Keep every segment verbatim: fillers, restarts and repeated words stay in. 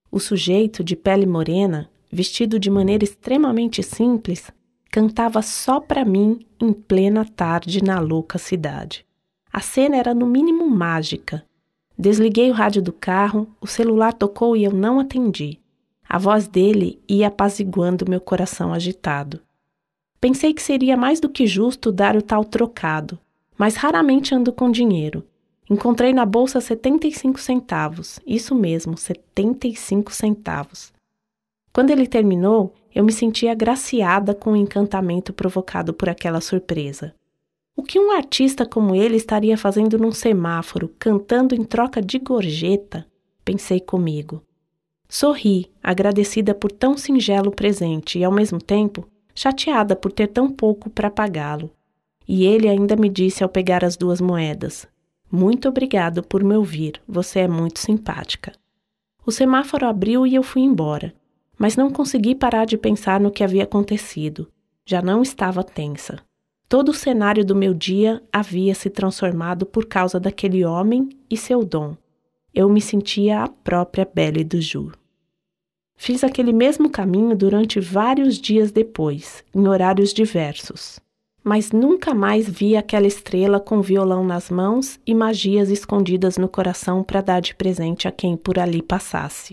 O sujeito de pele morena, vestido de maneira extremamente simples, cantava só para mim em plena tarde na louca cidade. A cena era no mínimo mágica. Desliguei o rádio do carro, o celular tocou e eu não atendi. A voz dele ia apaziguando meu coração agitado. Pensei que seria mais do que justo dar o tal trocado, mas raramente ando com dinheiro. Encontrei na bolsa setenta e cinco centavos, isso mesmo, setenta e cinco centavos. Quando ele terminou, eu me senti agraciada com o encantamento provocado por aquela surpresa. O que um artista como ele estaria fazendo num semáforo, cantando em troca de gorjeta? Pensei comigo. Sorri, agradecida por tão singelo presente e, ao mesmo tempo, chateada por ter tão pouco para pagá-lo. E ele ainda me disse ao pegar as duas moedas: "Muito obrigado por me ouvir, você é muito simpática." O semáforo abriu e eu fui embora, mas não consegui parar de pensar no que havia acontecido. Já não estava tensa. Todo o cenário do meu dia havia se transformado por causa daquele homem e seu dom. Eu me sentia a própria Belle do Jour. Fiz aquele mesmo caminho durante vários dias depois, em horários diversos. Mas nunca mais vi aquela estrela com violão nas mãos e magias escondidas no coração para dar de presente a quem por ali passasse.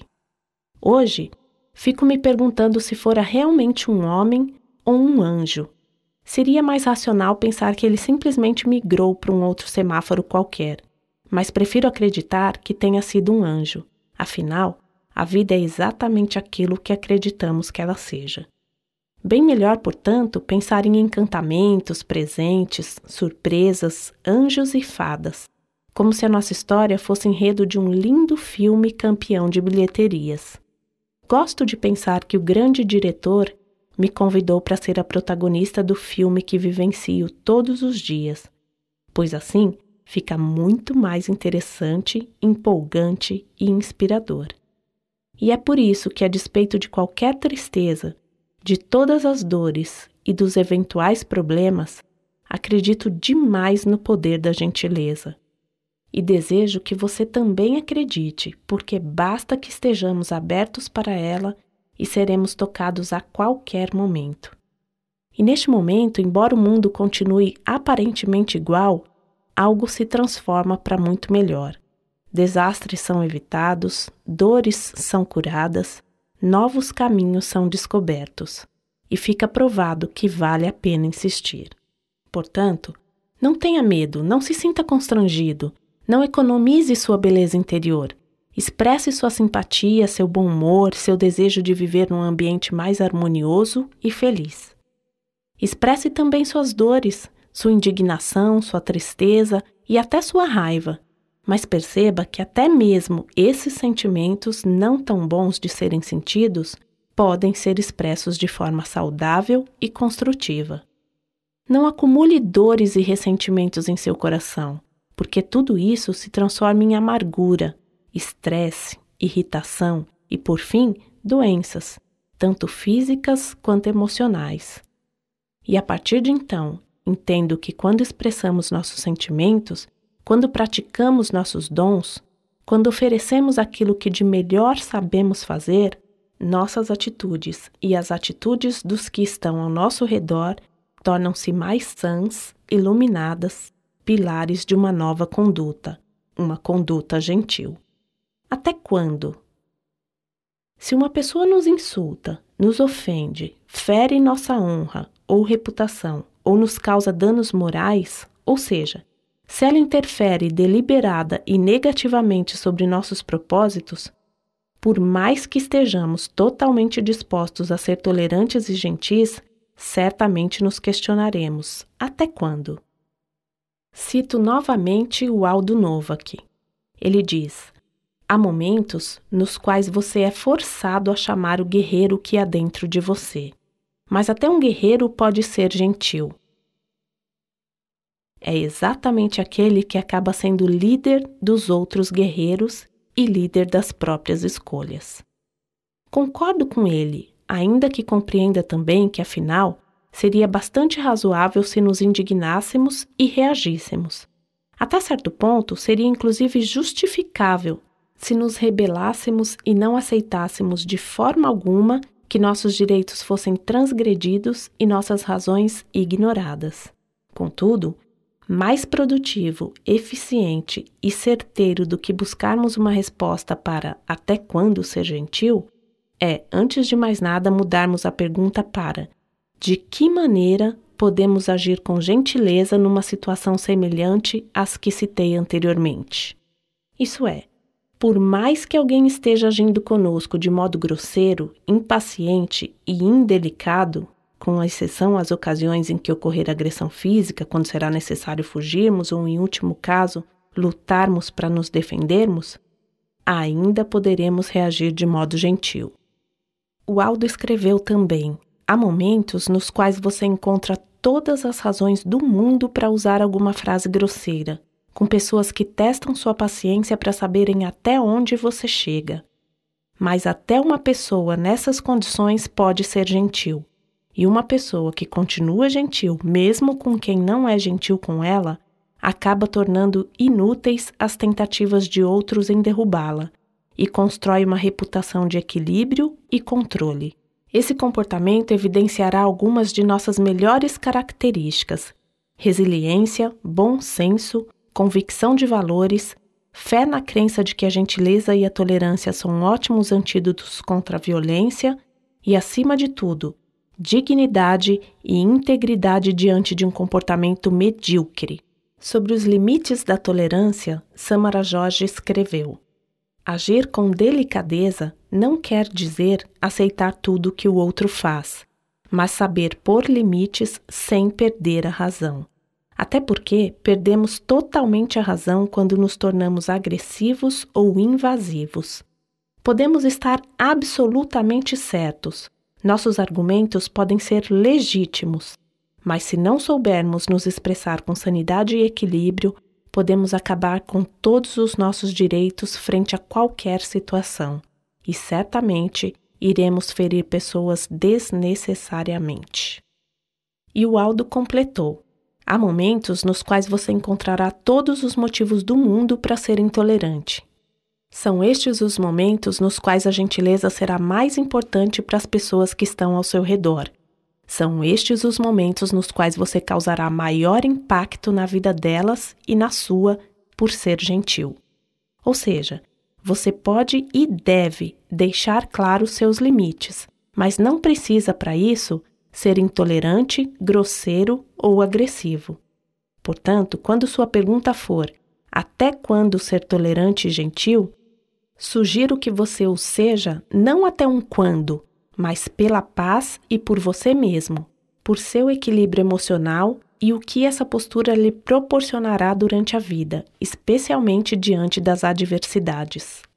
Hoje, fico me perguntando se fora realmente um homem ou um anjo. Seria mais racional pensar que ele simplesmente migrou para um outro semáforo qualquer, mas prefiro acreditar que tenha sido um anjo. Afinal, a vida é exatamente aquilo que acreditamos que ela seja. Bem melhor, portanto, pensar em encantamentos, presentes, surpresas, anjos e fadas, como se a nossa história fosse enredo de um lindo filme campeão de bilheterias. Gosto de pensar que o grande diretor me convidou para ser a protagonista do filme que vivencio todos os dias, pois assim fica muito mais interessante, empolgante e inspirador. E é por isso que, a despeito de qualquer tristeza, de todas as dores e dos eventuais problemas, acredito demais no poder da gentileza. E desejo que você também acredite, porque basta que estejamos abertos para ela e seremos tocados a qualquer momento. E neste momento, embora o mundo continue aparentemente igual, algo se transforma para muito melhor. Desastres são evitados, dores são curadas, novos caminhos são descobertos, e fica provado que vale a pena insistir. Portanto, não tenha medo, não se sinta constrangido, não economize sua beleza interior. Expresse sua simpatia, seu bom humor, seu desejo de viver num ambiente mais harmonioso e feliz. Expresse também suas dores, sua indignação, sua tristeza e até sua raiva. Mas perceba que até mesmo esses sentimentos não tão bons de serem sentidos podem ser expressos de forma saudável e construtiva. Não acumule dores e ressentimentos em seu coração, porque tudo isso se transforma em amargura, estresse, irritação e, por fim, doenças, tanto físicas quanto emocionais. E a partir de então, entendo que quando expressamos nossos sentimentos, quando praticamos nossos dons, quando oferecemos aquilo que de melhor sabemos fazer, nossas atitudes e as atitudes dos que estão ao nosso redor tornam-se mais sãs, iluminadas, pilares de uma nova conduta, uma conduta gentil. Até quando? Se uma pessoa nos insulta, nos ofende, fere nossa honra ou reputação, ou nos causa danos morais, ou seja, se ela interfere deliberada e negativamente sobre nossos propósitos, por mais que estejamos totalmente dispostos a ser tolerantes e gentis, certamente nos questionaremos: até quando? Cito novamente o Aldo Novak. Ele diz: há momentos nos quais você é forçado a chamar o guerreiro que há dentro de você, mas até um guerreiro pode ser gentil. É exatamente aquele que acaba sendo líder dos outros guerreiros e líder das próprias escolhas. Concordo com ele, ainda que compreenda também que, afinal, seria bastante razoável se nos indignássemos e reagíssemos. Até certo ponto, seria inclusive justificável, se nos rebelássemos e não aceitássemos de forma alguma que nossos direitos fossem transgredidos e nossas razões ignoradas. Contudo, mais produtivo, eficiente e certeiro do que buscarmos uma resposta para até quando ser gentil, é, antes de mais nada, mudarmos a pergunta para de que maneira podemos agir com gentileza numa situação semelhante às que citei anteriormente. Isso é, por mais que alguém esteja agindo conosco de modo grosseiro, impaciente e indelicado, com exceção às ocasiões em que ocorrer agressão física, quando será necessário fugirmos ou, em último caso, lutarmos para nos defendermos, ainda poderemos reagir de modo gentil. O Aldo escreveu também: há momentos nos quais você encontra todas as razões do mundo para usar alguma frase grosseira, com pessoas que testam sua paciência para saberem até onde você chega. Mas até uma pessoa nessas condições pode ser gentil. E uma pessoa que continua gentil, mesmo com quem não é gentil com ela, acaba tornando inúteis as tentativas de outros em derrubá-la e constrói uma reputação de equilíbrio e controle. Esse comportamento evidenciará algumas de nossas melhores características: resiliência, bom senso, convicção de valores, fé na crença de que a gentileza e a tolerância são ótimos antídotos contra a violência e, acima de tudo, dignidade e integridade diante de um comportamento medíocre. Sobre os limites da tolerância, Samara Jorge escreveu: agir com delicadeza não quer dizer aceitar tudo que o outro faz, mas saber pôr limites sem perder a razão. Até porque perdemos totalmente a razão quando nos tornamos agressivos ou invasivos. Podemos estar absolutamente certos. Nossos argumentos podem ser legítimos, mas se não soubermos nos expressar com sanidade e equilíbrio, podemos acabar com todos os nossos direitos frente a qualquer situação, e certamente iremos ferir pessoas desnecessariamente. E o Aldo completou: há momentos nos quais você encontrará todos os motivos do mundo para ser intolerante. São estes os momentos nos quais a gentileza será mais importante para as pessoas que estão ao seu redor. São estes os momentos nos quais você causará maior impacto na vida delas e na sua por ser gentil. Ou seja, você pode e deve deixar claro seus limites, mas não precisa, para isso, ser intolerante, grosseiro ou agressivo. Portanto, quando sua pergunta for até quando ser tolerante e gentil, sugiro que você o seja não até um quando, mas pela paz e por você mesmo, por seu equilíbrio emocional e o que essa postura lhe proporcionará durante a vida, especialmente diante das adversidades.